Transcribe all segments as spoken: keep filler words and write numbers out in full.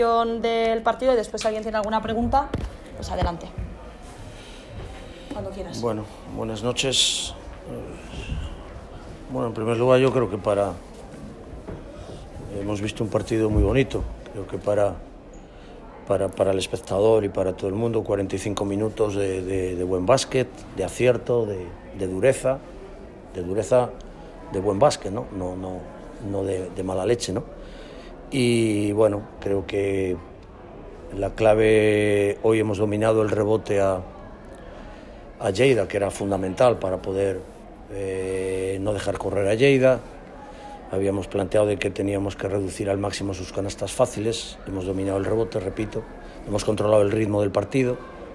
Del partido y después si alguien tiene alguna pregunta, pues adelante. Cuando quieras. Bueno, buenas noches. Bueno, en primer lugar yo creo que para... Hemos visto un partido muy bonito. Creo que para, para, para el espectador y para todo el mundo, cuarenta y cinco minutos de, de, de buen básquet, de acierto, de, de dureza, de dureza, de buen básquet, ¿no? No, no, no de, de mala leche, ¿no? Y bueno, creo que la clave, hoy hemos dominado el rebote a, a Lleida, que era fundamental para poder eh, no dejar correr a Lleida. Habíamos planteado de que teníamos que reducir al máximo sus canastas fáciles. Hemos dominado el rebote, repito, hemos controlado el ritmo del partido.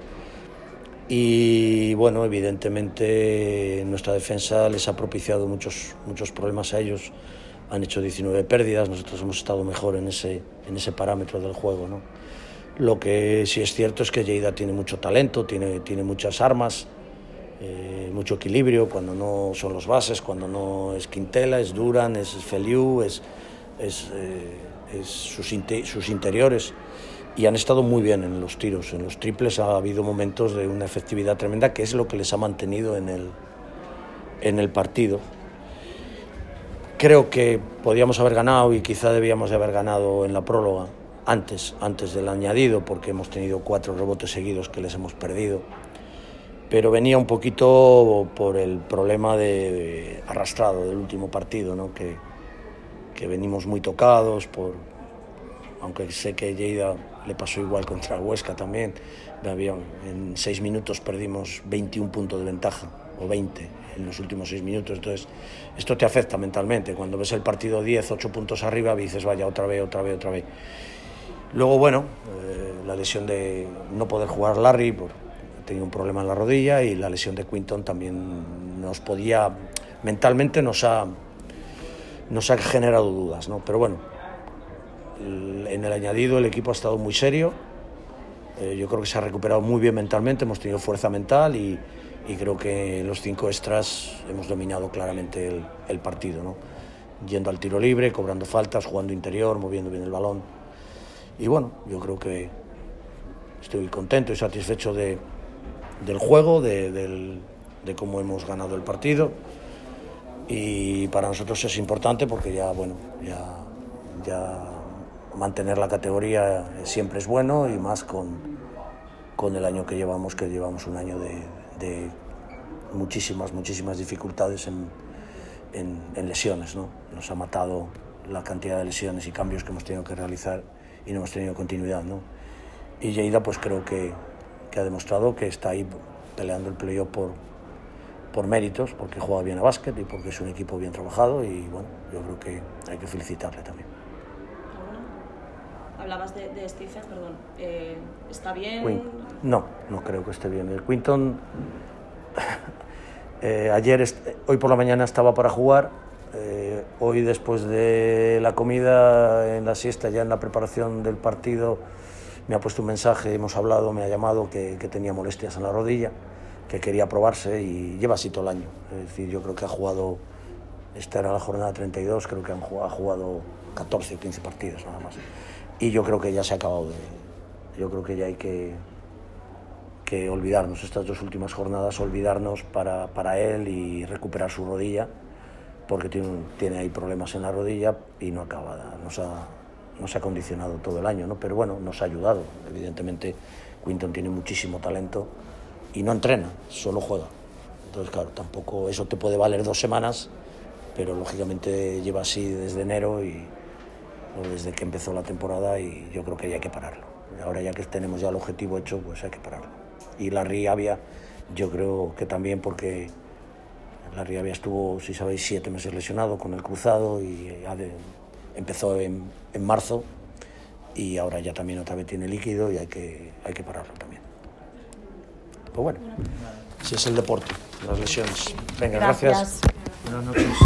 Y bueno, evidentemente nuestra defensa les ha propiciado muchos, muchos problemas a ellos. Han hecho diecinueve pérdidas, nosotros hemos estado mejor en ese, en ese parámetro del juego, ¿no? Lo que sí es cierto es que Lleida tiene mucho talento, tiene, tiene muchas armas, eh, mucho equilibrio, cuando no son los bases, cuando no es Quintela, es Duran, es Feliu, es, es, eh, es sus, inte, sus interiores, y han estado muy bien en los tiros, en los triples ha habido momentos de una efectividad tremenda, que es lo que les ha mantenido en el, en el partido. Creo que podíamos haber ganado y quizá debíamos de haber ganado en la próloga antes, antes del añadido, porque hemos tenido cuatro rebotes seguidos que les hemos perdido. Pero venía un poquito por el problema de, de arrastrado del último partido, ¿no? que, que venimos muy tocados, por, aunque sé que Lleida le pasó igual contra Huesca también. En seis minutos perdimos veintiún puntos de ventaja, o veinte en los últimos seis minutos, entonces esto te afecta mentalmente. Cuando ves el partido diez, ocho puntos arriba, dices vaya, otra vez, otra vez, otra vez. Luego, bueno, eh, la lesión de no poder jugar Larry, por, tenía un problema en la rodilla, y la lesión de Quinton también nos podía, mentalmente nos ha, nos ha generado dudas, ¿no? Pero bueno, el, en el añadido el equipo ha estado muy serio, eh, yo creo que se ha recuperado muy bien mentalmente, hemos tenido fuerza mental y y creo que en los cinco extras hemos dominado claramente el, el partido, ¿no? Yendo al tiro libre, cobrando faltas, jugando interior, moviendo bien el balón. Y bueno, yo creo que estoy contento y satisfecho de, del juego, de, del, de cómo hemos ganado el partido. Y para nosotros es importante porque ya, bueno, ya, ya mantener la categoría siempre es bueno, y más con, con el año que llevamos, que llevamos un año de... de muchísimas, muchísimas dificultades en, en, en lesiones, ¿no? Nos ha matado la cantidad de lesiones y cambios que hemos tenido que realizar y no hemos tenido continuidad, ¿no? Y Lleida, pues creo que, que ha demostrado que está ahí peleando el playoff por, por méritos, porque juega bien a básquet y porque es un equipo bien trabajado, y bueno, yo creo que hay que felicitarle también. Hablabas de, de Stephen, perdón, eh, ¿está bien? Quint, no, no creo que esté bien. El Quinton, eh, ayer, hoy por la mañana estaba para jugar, eh, hoy después de la comida, en la siesta, ya en la preparación del partido, me ha puesto un mensaje, hemos hablado, me ha llamado que, que tenía molestias en la rodilla, que quería probarse, y lleva así todo el año. Es decir, yo creo que ha jugado, esta era la jornada treinta y dos, creo que han jugado, ha jugado catorce o quince partidos nada más. Y yo creo que ya se ha acabado de... Yo creo que ya hay que, que olvidarnos, estas dos últimas jornadas, olvidarnos para, para él y recuperar su rodilla, porque tiene, tiene ahí problemas en la rodilla y no acaba, nos ha, nos ha condicionado todo el año, ¿no? Pero bueno, nos ha ayudado. Evidentemente, Quinton tiene muchísimo talento y no entrena, solo juega. Entonces, claro, tampoco eso te puede valer dos semanas, pero lógicamente lleva así desde enero y... desde que empezó la temporada, y yo creo que ya hay que pararlo. Ahora, ya que tenemos ya el objetivo hecho, pues hay que pararlo. Y Larry Avia, yo creo que también, porque Larry Avia estuvo, si sabéis, siete meses lesionado con el cruzado, y de, empezó en, en marzo, y ahora ya también otra vez tiene líquido, y hay que, hay que pararlo también. Pues bueno, si es el deporte, las lesiones. Venga, gracias. Gracias. Buenas noches.